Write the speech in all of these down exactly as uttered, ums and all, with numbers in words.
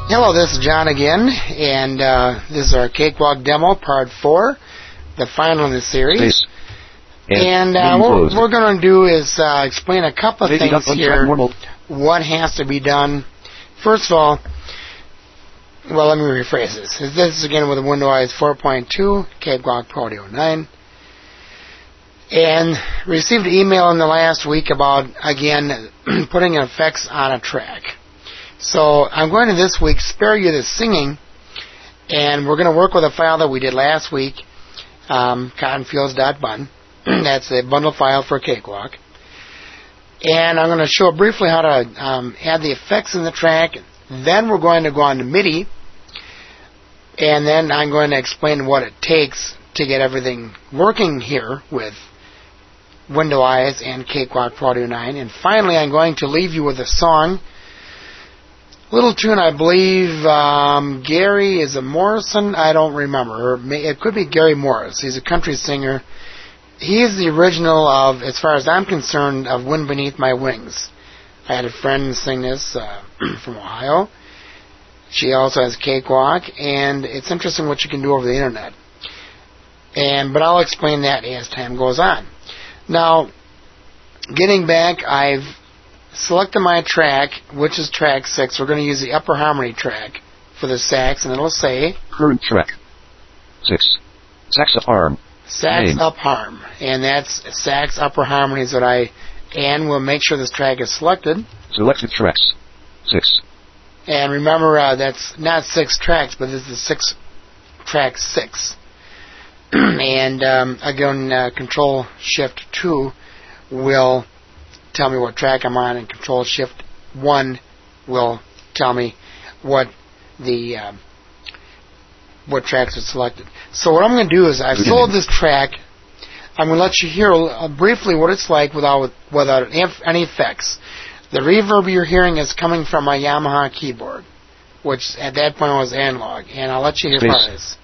Hello, this is John again, and uh, this is our Cakewalk demo, part four, the final in the series. Space. And, and uh, what we're going to do is uh, explain a couple of Maybe things here, what has to be done. First of all, well, let me rephrase this. This is again with the Windows four point two, Cakewalk Prodeo nine. And received an email in the last week about, again, putting effects on a track. So I'm going to this week spare you the singing, and we're going to work with a file that we did last week, um, cottonfields dot bun. That's a bundle file for Cakewalk. And I'm going to show briefly how to um, add the effects in the track. Then we're going to go on to MIDI, and then I'm going to explain what it takes to get everything working here with Windows and Cakewalk Prodeo nine. And finally, I'm going to leave you with a song. Little tune, I believe, um, Gary is a Morrison, I don't remember. It could be Gary Morris. He's a country singer. He's the original of, as far as I'm concerned, of Wind Beneath My Wings. I had a friend sing this uh, from Ohio. She also has Cakewalk, and it's interesting what you can do over the internet. And but I'll explain that as time goes on. Now, getting back, I've selected my track, which is track six. We're going to use the upper harmony track for the sax, and it'll say current track six, sax up harm, sax name. up harm, and that's sax upper harmonies that I, and we'll make sure this track is selected. Selected tracks six, and remember uh, that's not six tracks, but this is six track six. And um, again, uh, Control Shift two will tell me what track I'm on, and Control Shift one will tell me what the um, what tracks are selected. So what I'm going to do is I've sold this track. I'm going to let you hear uh, briefly what it's like without without any effects. The reverb you're hearing is coming from my Yamaha keyboard, which at that point was analog, and I'll let you hear Space. part of this.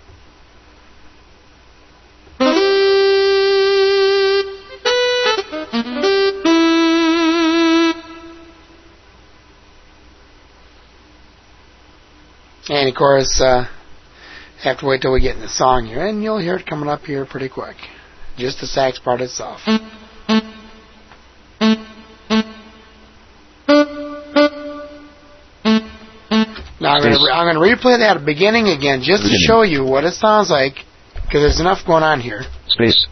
And of course, uh, have to wait till we get in the song here, and you'll hear it coming up here pretty quick. Just the sax part itself. Now I'm going to I'm going to replay that at the beginning again, just to show you what it sounds like, because there's enough going on here. Space.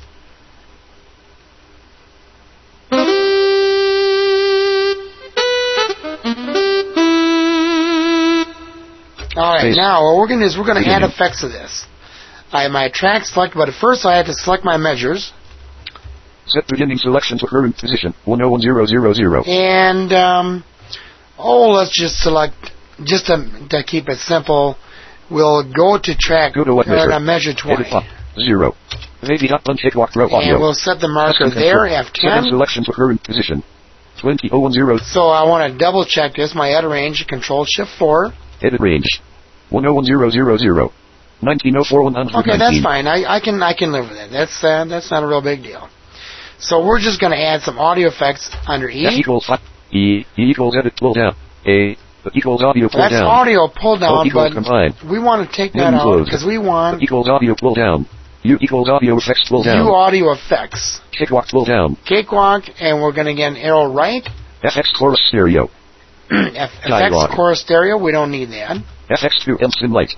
Alright, now what we're going to do is we're going to add effects to this. I have my track selected, but at first I have to select my measures. Set beginning selection to current position, one oh one zero zero zero. And, um, oh, let's just select, just to, to keep it simple, we'll go to track, go to what measure? Uh, measure twenty. Edit zero. Maybe dot one Cakewalk Pro audio. And we'll set the marker there, F ten. Set selection to current position, twenty oh one zero. So I want to double check this, my edit range, Control Shift four. Edit range, one oh one zero zero zero. nineteen oh four one hundred nineteen. Okay, that's fine. I, I can I can live with it. That's uh, that's not a real big deal. So we're just going to add some audio effects under E. F equals five. E, E equals edit pull down. A equals audio pull that's down. That's audio pull down, but combined. we want to take that out because we want equals audio pull down. U equals audio effects pull down. U audio effects. Cakewalk pull down. Cakewalk, and we're going to get an arrow right. F X chorus stereo. F X chorus stereo, we don't need that. F X through Elson light.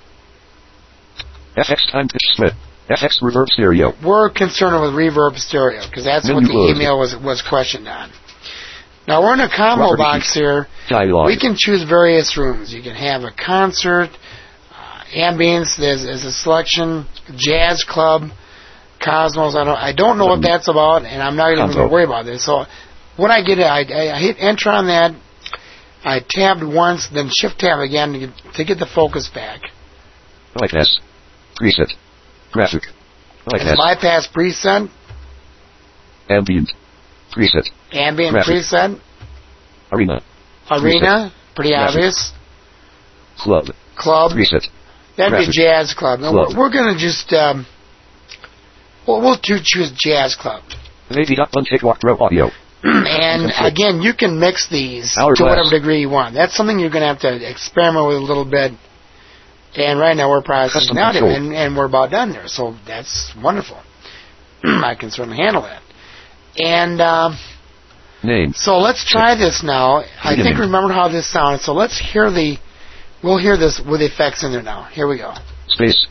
F X time pitch split. F X reverb stereo. We're concerned with reverb stereo because that's Menu what the closed. email was was questioned on. Now we're in a combo Property box here. Dialogue. We can choose various rooms. You can have a concert, uh, ambience. There's, there's a selection, jazz club, Cosmos. I don't I don't know what that's about, and I'm not even going to worry about this. So when I get it, I, I hit enter on that. I tabbed once, then shift tab again to get, to get the focus back. Bypass. Preset. Graphic. Bypass. Bypass preset. Ambient. Preset. Ambient Graphic. preset. Arena. Arena. Preset. Pretty Graphic. obvious. Club. Club. Preset. That'd Graphic. be jazz club. Now Club. we're, we're going to just, um, well, we'll do choose jazz club. Maybe dot one Cakewalk Pro audio. And again, you can mix these Hourglass. to whatever degree you want. That's something you're going to have to experiment with a little bit. And right now we're processing out, and, and we're about done there. So that's wonderful. I can certainly handle that. And um, name. So let's try this now. I think remember how this sounded. So let's hear the. We'll hear this with effects in there now. Here we go. Space.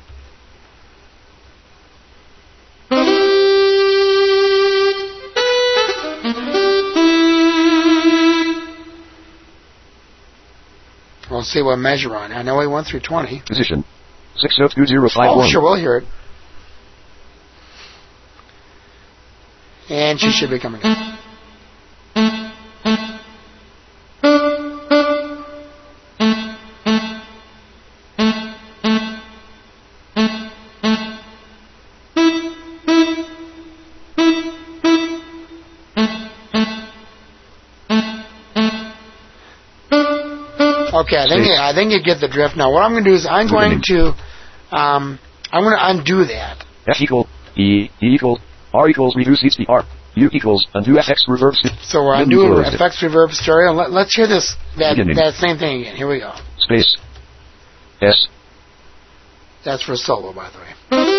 We'll see what measure we're on. I know we went through twenty. Position. six oh two zero five one. Oh, sure, we'll hear it. And she should be coming in. Okay, I think you, I think you get the drift now. What I'm going to do is I'm going to um, I'm going to undo that. F equal E, E equal R equals reduce H D R. U equals undo F X reverb stereo. So we're undoing F X reverb stereo. Let, let's hear this that Beginning. that same thing again. Here we go. Space. S. That's for solo, by the way.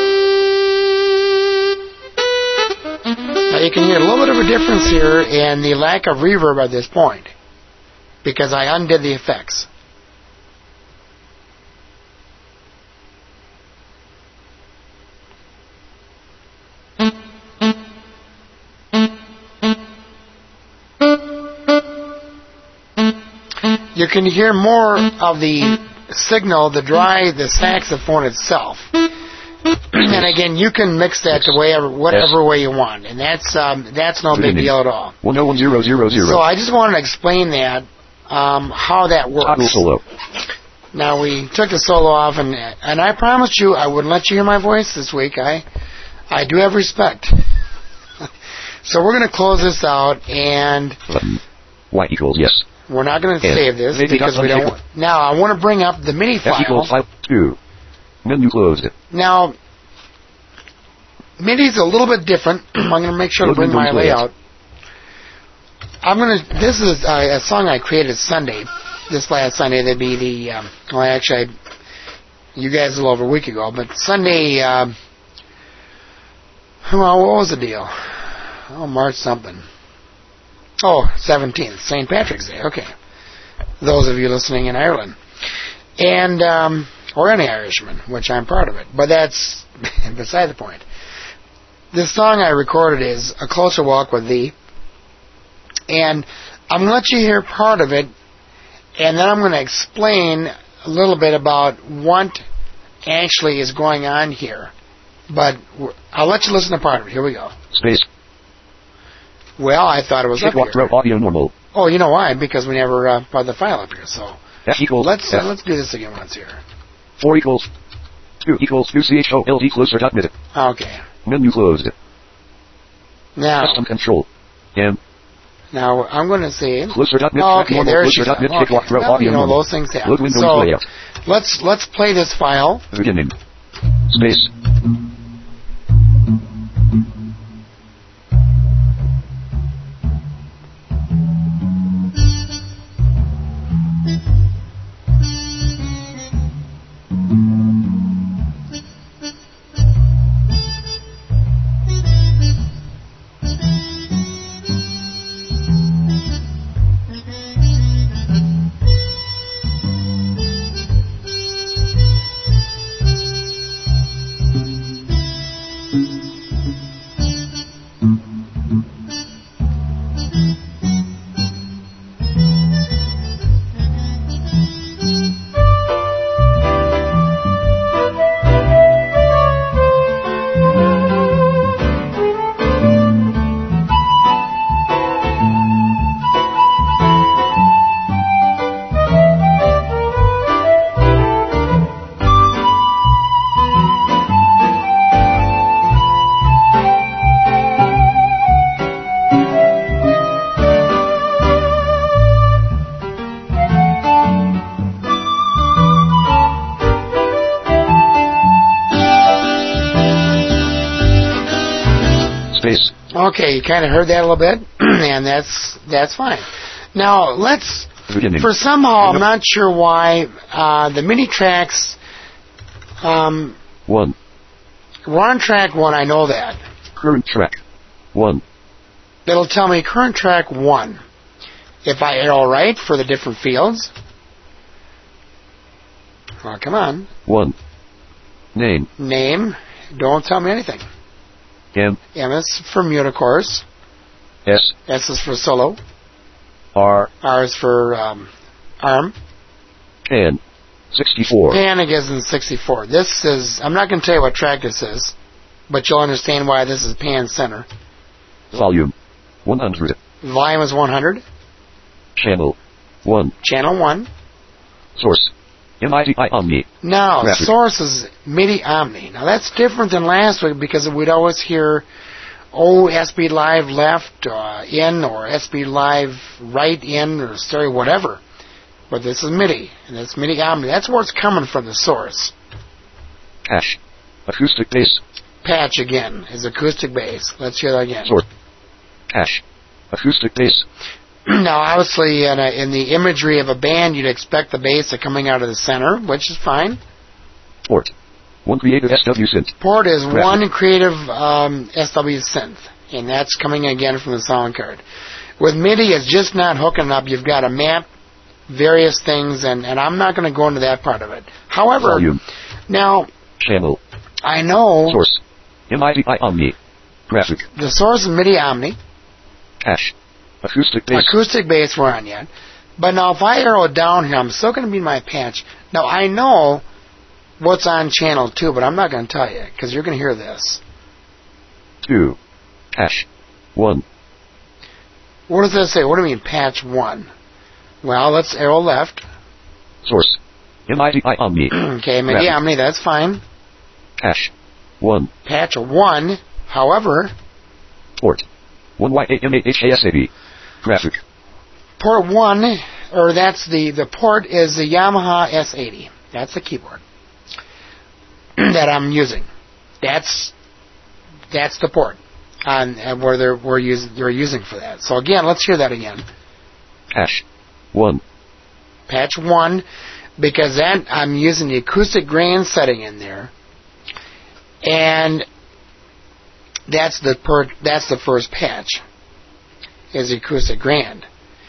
Now you can hear a little bit of a difference here in the lack of reverb at this point, because I undid the effects. You can hear more of the signal, the dry, the saxophone itself. And again, you can mix that to whatever, whatever way you want, and that's um, that's no big deal at all. one oh one zero zero zero. So I just wanted to explain that, um, how that works. Solo. Now we took the solo off, and and I promised you I wouldn't let you hear my voice this week. I I do have respect. So we're going to close this out, and Y equals yes. We're not going to save this because we don't. Now I want to bring up the MIDI file. F equals file two. Menu closed. Now MIDI is a little bit different. I'm going to make sure to bring my layout. I'm going to. This is a, a song I created Sunday. This last Sunday, that'd be the. Um, well, actually, I, you guys a little over a week ago, but Sunday. Um, well, what was the deal? Oh, March something. Oh, seventeenth, Saint Patrick's Day. Okay, those of you listening in Ireland, and um, or any Irishman, which I'm proud of it. But that's beside the point. This song I recorded is A Closer Walk with Thee. And I'm going to let you hear part of it, and then I'm going to explain a little bit about what actually is going on here. But I'll let you listen to part of it. Here we go. Space. Well, I thought it was up here. Audio normal. Oh, you know why? Because we never uh, brought the file up here. So F equals let's F. Uh, let's do this again once here. four equals two equals two C H O L D closer dot net. Okay. Menu closed. Now. Custom control. M. Now I'm going to say. Closer dot net. Oh, okay, there she is. Okay. Well, you know, normal. those things happen. Load window so layout. let's let's play this file. Beginning. Space. Okay, you kind of heard that a little bit. and that's that's fine. Now let's. Beginning. For somehow I'm not sure why uh, the MIDI tracks. Um, one. We're on track one. I know that. Current track. One. It'll tell me current track one. If I arrow right for the different fields. Well, come on. One. Name. Name. Don't tell me anything. M. M is for mute, of course. S. S is for solo. R. R is for um, arm. N. sixty-four. Pan is in sixty-four. This is, I'm not going to tell you what track this is, but you'll understand why this is pan center. Volume. one hundred. Volume is one hundred. Channel. one. Channel one. Source. MIDI Omni. Now, Graphic. source is MIDI Omni. Now, that's different than last week because we'd always hear, oh, S B Live left uh, in or S B Live right in or stereo, whatever. But this is MIDI, and it's MIDI Omni. That's where it's coming from, the source. Cache. Acoustic bass. Patch, again, is acoustic bass. Let's hear that again. Source. Cache. Acoustic bass. Now, obviously, in, a, in the imagery of a band, you'd expect the bass to coming out of the center, which is fine. Port. One creative S W synth. Port is Graphic. one creative um, S W synth, and that's coming again from the sound card. With MIDI, it's just not hooking up. You've got to map various things, and, and I'm not going to go into that part of it. However, Volume. now, Channel. I know Source. MIDI Omni. Graphic. the source is MIDI Omni. Cache. Acoustic bass. Acoustic bass we're on yet. But now if I arrow it down here, I'm still going to be in my patch. Now I know what's on channel two, but I'm not going to tell you because you're going to hear this. two. Cache. one. What does that say? What do you mean patch one? Well, let's arrow left. Source. MIDI Omni. Okay, MIDI Graphic. Omni, that's fine. Cache. one. Patch one, however, Port. one Y A M A H A S A B. Graphic. port one, or that's the, the port is the Yamaha S eighty. That's the keyboard that I'm using. That's that's the port on uh, where they're we're using they're using for that. So again, let's hear that again. Cache. one. Patch one, because that I'm using the acoustic grand setting in there, and that's the per that's the first patch. Is the acoustic grand.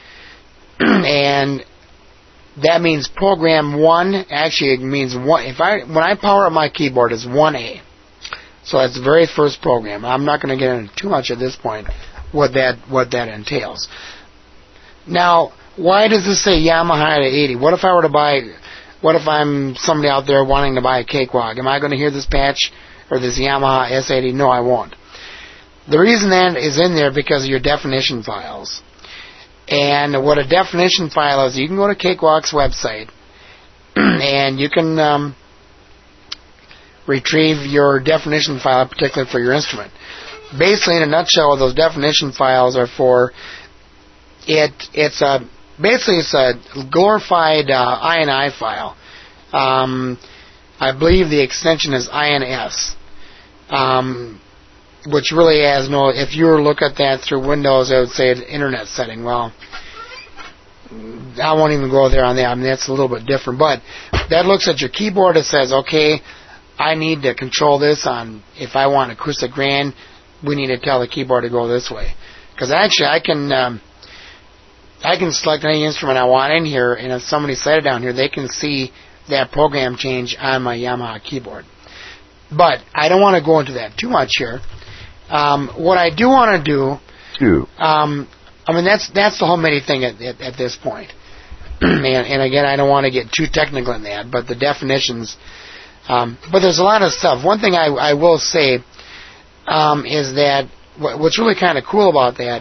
And that means program one, actually it means one, if I, when I power up my keyboard, it's one A. So that's the very first program. I'm not going to get into too much at this point what that, what that entails. Now, why does this say Yamaha eighty? What if I were to buy, what if I'm somebody out there wanting to buy a Cakewalk? Am I going to hear this patch or this Yamaha S eighty? No, I won't. The reason that is in there because of your definition files. And what a definition file is, you can go to Cakewalk's website and you can um, retrieve your definition file, particularly for your instrument. Basically, in a nutshell, those definition files are for it. It's a basically it's a glorified uh, I N I file. Um, I believe the extension is I N S. Um, which really has no, if you were to look at that through Windows, I would say it's internet setting. Well, I won't even go there on that. I mean, that's a little bit different. But that looks at your keyboard. It says, okay, I need to control this on, if I want acoustic grand, we need to tell the keyboard to go this way. Because actually, I can, um, I can select any instrument I want in here, and if somebody set it down here, they can see that program change on my Yamaha keyboard. But I don't want to go into that too much here. Um, what I do want to do, two. Um, I mean, that's that's the whole MIDI thing at, at, at this point. and, and again, I don't want to get too technical in that, but the definitions. Um, but there's a lot of stuff. One thing I, I will say um, is that what, what's really kind of cool about that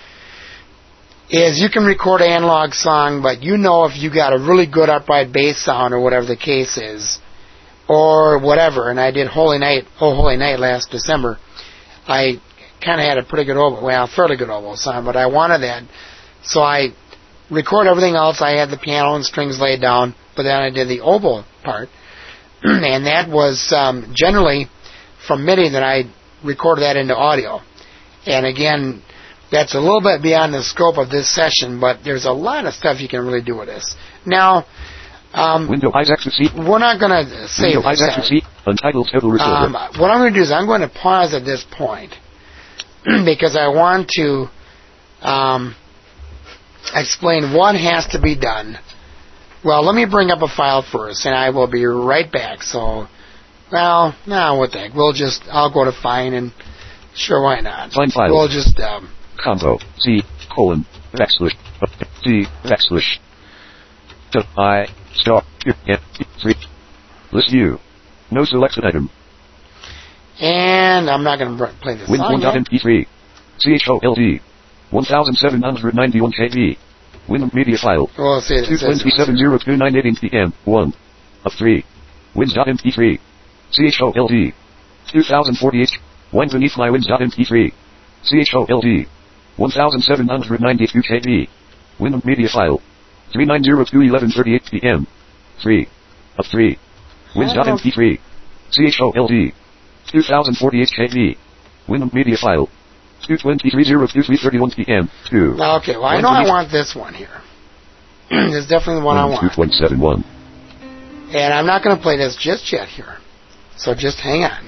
is you can record an analog song, but you know if you got a really good upright bass sound or whatever the case is, or whatever. And I did Holy Night, Oh Holy Night last December. I kind of had a pretty good oboe, well, fairly good oboe sound, but I wanted that. So I record everything else. I had the piano and strings laid down, but then I did the oboe part. And that was um, generally from MIDI that I recorded that into audio. And again, that's a little bit beyond the scope of this session, but there's a lot of stuff you can really do with this. Now, um, Window Eyes X C. we're not going to say Window Eyes X C. Untitled Table Recorder. Um, what I'm going to do is I'm going to pause at this point because I want to um, explain what has to be done. Well, let me bring up a file first, and I will be right back. So, well, no, what the heck? We'll just, I'll go to Find, and sure, why not? Find file. We'll just, um... Combo. C, colon, backslash, D, backslash, T, I, star, N, three. List view. No selected item. And I'm not going to play this Win song one dot M P three. C H O L D. seventeen ninety-one K B. Windows Media File. We'll see it. two twenty-seven oh two nine eighteen P M. one. Of three. Wins.mp three. C H O L D. two thousand forty-eight. Wine beneath my Wins.mp three. C H O L D. seventeen ninety-two K B. Windows Media File. three nine oh two eleven thirty-eight P M. three. Of three. Wins.mp three. C H O L D. two thousand forty-eight K B. Windows Media File. two twenty-three oh two three thirty-one P M. two. Okay, well, I know I want this one here. This is definitely the one I want. two point seven one. And I'm not going to play this just yet here. So just hang on.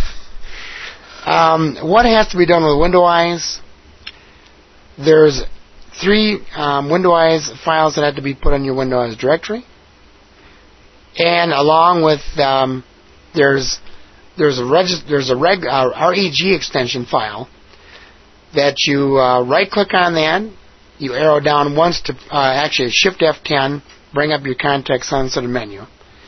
um, what has to be done with Window Eyes? There's three um, Window Eyes files that have to be put in your Window Eyes directory. And along with, um, there's there's a, reg- there's a reg- uh, R E G extension file that you uh, right-click on that, you arrow down once to, uh, actually Shift F ten, bring up your Context Sensitive menu.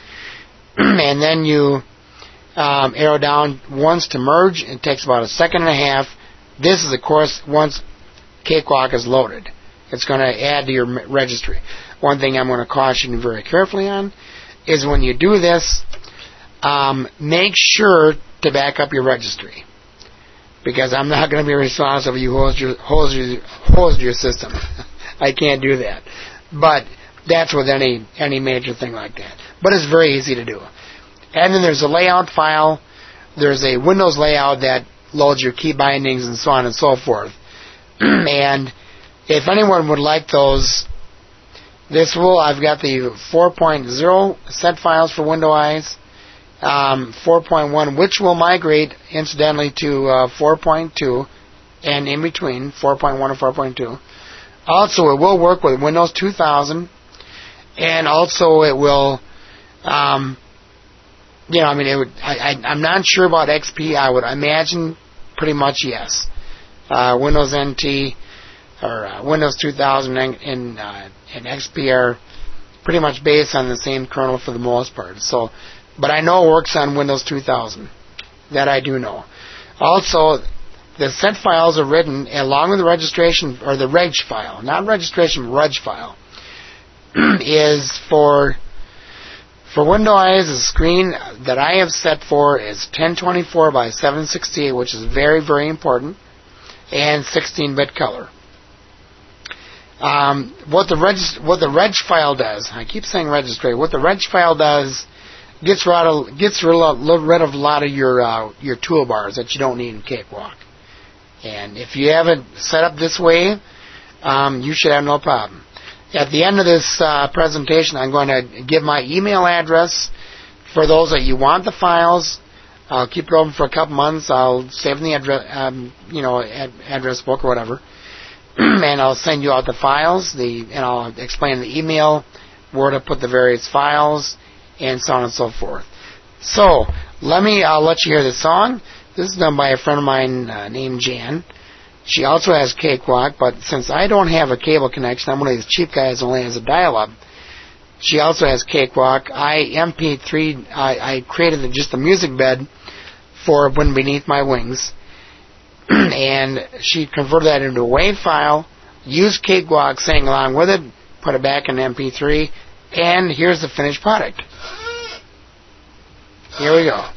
And then you um, arrow down once to merge. It takes about a second and a half. This is, of course, once Cakewalk is loaded. It's going to add to your registry. One thing I'm going to caution you very carefully on is when you do this, um, make sure to back up your registry. Because I'm not going to be responsible if you host your, host your, host your system. I can't do that. But that's with any, any major thing like that. But it's very easy to do. And then there's a layout file. There's a Windows layout that loads your key bindings and so on and so forth. And if anyone would like those, this will, I've got the four point oh set files for Window Eyes. Um, four point one, which will migrate, incidentally, to uh, four point two, and in between, four point one and four point two. Also, it will work with Windows two thousand, and also it will, um, you know, I mean, it would, I, I, I'm not sure about X P. I would imagine pretty much yes. Uh, Windows N T, or uh, Windows two thousand and, and, uh, and X P are pretty much based on the same kernel for the most part. So, but I know it works on Windows two thousand. That I do know. Also, the set files are written along with the registration, or the reg file, not registration, reg file, is for for Windows Eyes. The screen that I have set for is ten twenty-four by seven sixty-eight, which is very, very important, and sixteen bit color. Um, what the reg what the reg file does, I keep saying registry. What the reg file does gets rid of gets rid of a lot of your uh, your toolbars that you don't need in Cakewalk. And if you have it set up this way, um, you should have no problem. At the end of this uh, presentation, I'm going to give my email address for those that you want the files. I'll keep it open for a couple months. I'll save in the address, um, you know, ad- address book or whatever, and I'll send you out the files. The and I'll explain the email where to put the various files, and so on and so forth. So, let me, I'll let you hear the song. This is done by a friend of mine uh, named Jan. She also has Cakewalk, but since I don't have a cable connection, I'm one of these cheap guys who only has a dial-up. She also has Cakewalk. I M P three, I, I created the, just a music bed for When Beneath My Wings. And she converted that into a WAV file, used Cakewalk, sang along with it, put it back in M P three, and here's the finished product. Here we go.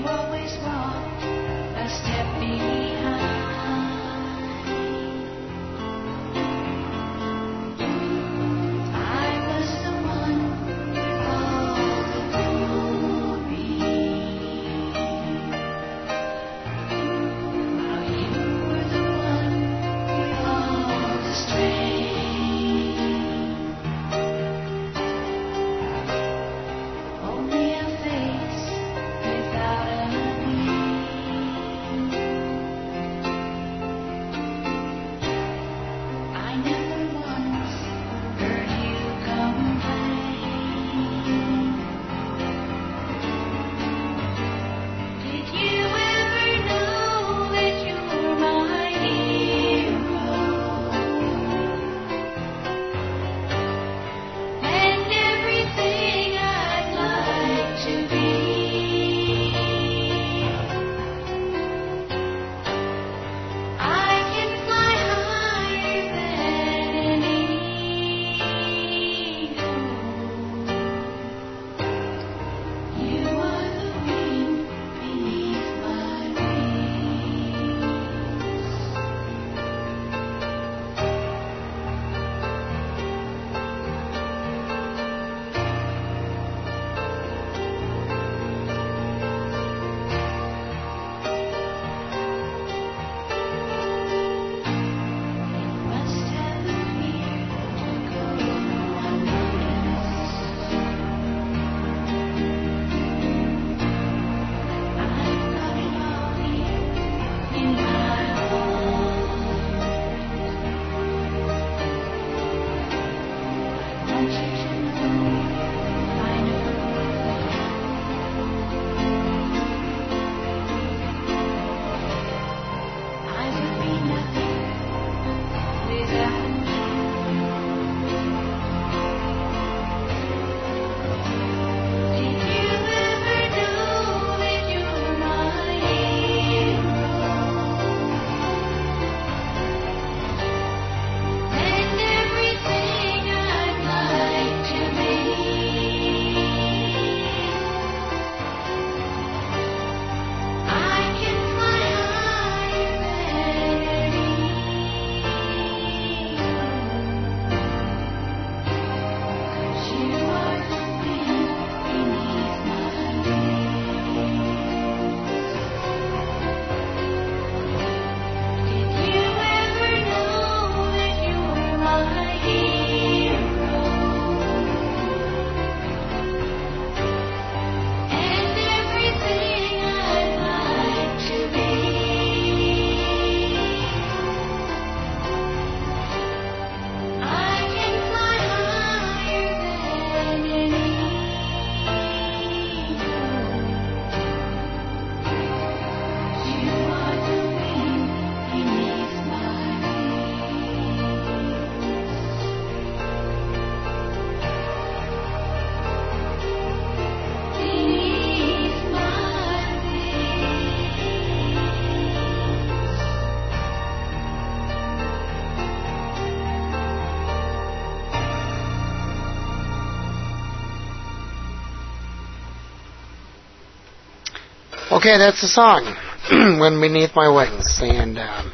Okay, that's the song, When Beneath My Wings. And um,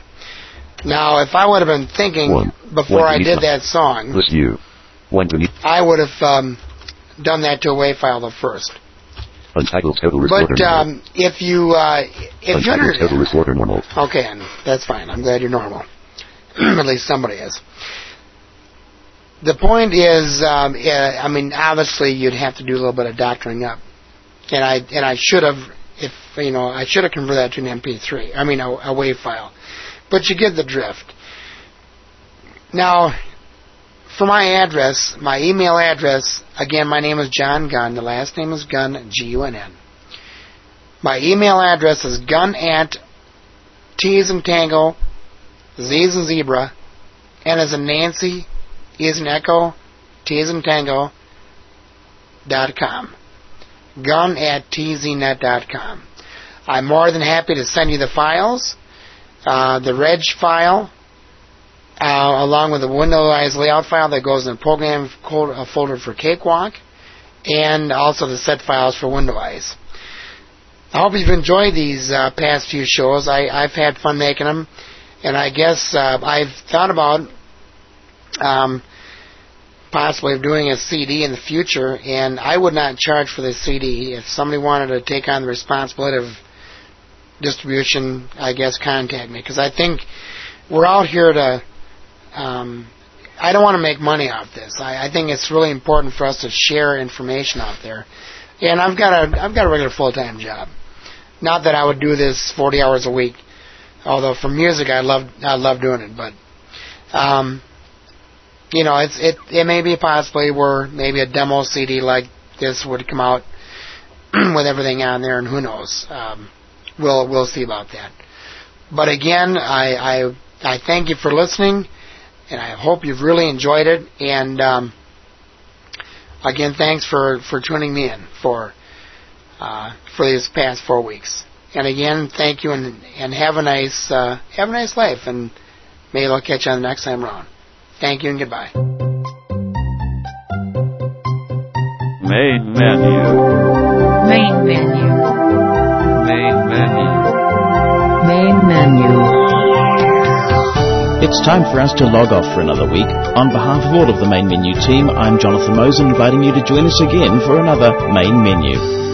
now, if I would have been thinking One. before One I did my, that song, was you. One beneath. I would have um, done that to a WAV file the first. Untitled total recorder But um, if you uh, if Untitled you're total recorder normal. okay, and that's fine. I'm glad you're normal. At least somebody is. The point is, um, I mean, obviously you'd have to do a little bit of doctoring up, and I and I should have, if you know, I should have converted that to an M P three. I mean, a, a WAV file. But you get the drift. Now, for my address, my email address, again, my name is John Gunn. The last name is Gunn, G U N N. My email address is gunn at T as in Tango, Z as in Zebra, N as in Nancy, E as in Echo, T as in Tango, dot com. Gunn at T Z net dot com. I'm more than happy to send you the files, uh, the reg file, Uh, along with the Windows layout file that goes in the program folder for Cakewalk, and also the set files for Windows. hope you've enjoyed these uh, past few shows. I, I've had fun making them, and I guess uh, I've thought about um, possibly doing a C D in the future, and I would not charge for the C D. If somebody wanted to take on the responsibility of distribution, I guess contact me, because I think we're out here to... Um, I don't want to make money off this. I, I think it's really important for us to share information out there. And I've got a I've got a regular full-time job. Not that I would do this forty hours a week, although for music I love I love doing it. But um, you know, it's it it may be possibly where maybe a demo C D like this would come out with everything on there, and who knows? Um, we'll we'll see about that. But again, I I I thank you for listening. And I hope you've really enjoyed it. And um, again, thanks for, for tuning me in for uh, for these past four weeks. And again, thank you, and and have a nice uh, have a nice life. And maybe I'll catch you on the next time around. Thank you and goodbye. Main menu. Main menu. Main menu. Main menu. It's time for us to log off for another week. On behalf of all of the Main Menu team, I'm Jonathan Mosen, inviting you to join us again for another Main Menu.